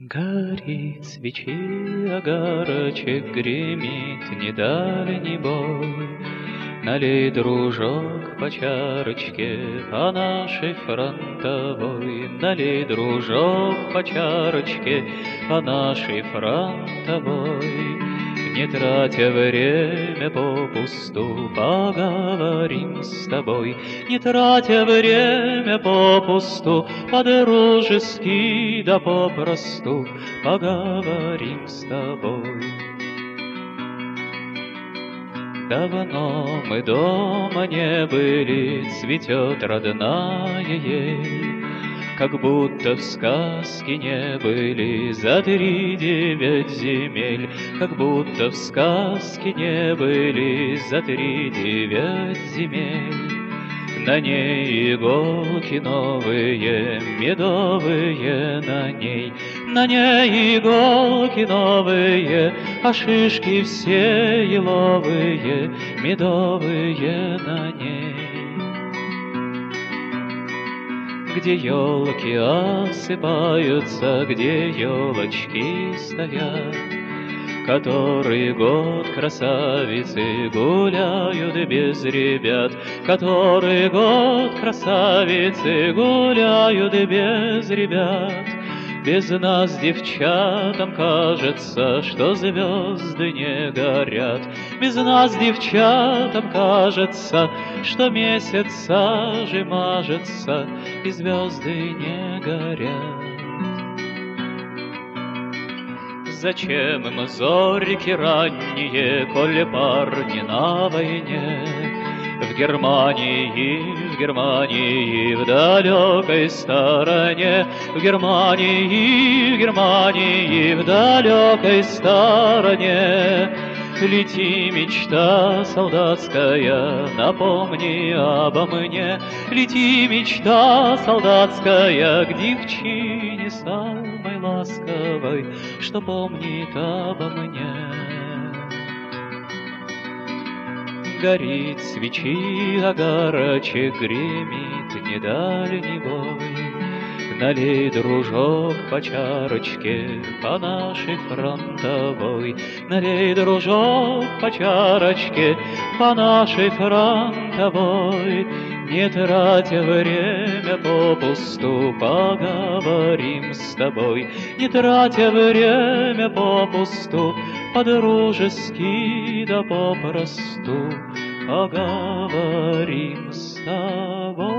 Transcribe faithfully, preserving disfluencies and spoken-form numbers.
Горит свечи огарочек, гремит недальний бой. Налей, дружок, по чарочке по нашей фронтовой. Налей, дружок, по чарочке по нашей фронтовой. Не тратя время попусту, поговорим с тобой. Не тратя время попусту, по-дружески да попросту поговорим с тобой. Давно мы дома не были, цветет родная ель, как будто в сказке не были за три девять земель, как будто в сказке не были за три девять земель. На ней иголки новые, медовые на ней, на ней иголки новые, а шишки все еловые, медовые на ней. Где елки осыпаются, где елочки стоят, который год красавицы гуляют без ребят, который год красавицы гуляют без ребят. Без нас, девчатам, кажется, что звезды не горят. Без нас, девчатам, кажется, что месяц сажей мажется, и звезды не горят. Зачем им зорьки ранние, коли парни на войне? В Германии, в Германии, в далекой стороне, в Германии, в Германии, в далекой стороне. Лети, мечта солдатская, напомни обо мне. Лети, мечта солдатская, к девчине самой ласковой, что помнит обо мне. Горит свечи огарочек, гремит недальний бой. Налей, дружок, по чарочке по нашей фронтовой. Налей, дружок, по чарочке по нашей фронтовой. Не тратя время попусту, поговорим с тобой. Не тратя время попусту, по-дружески да попросту поговорим с тобой.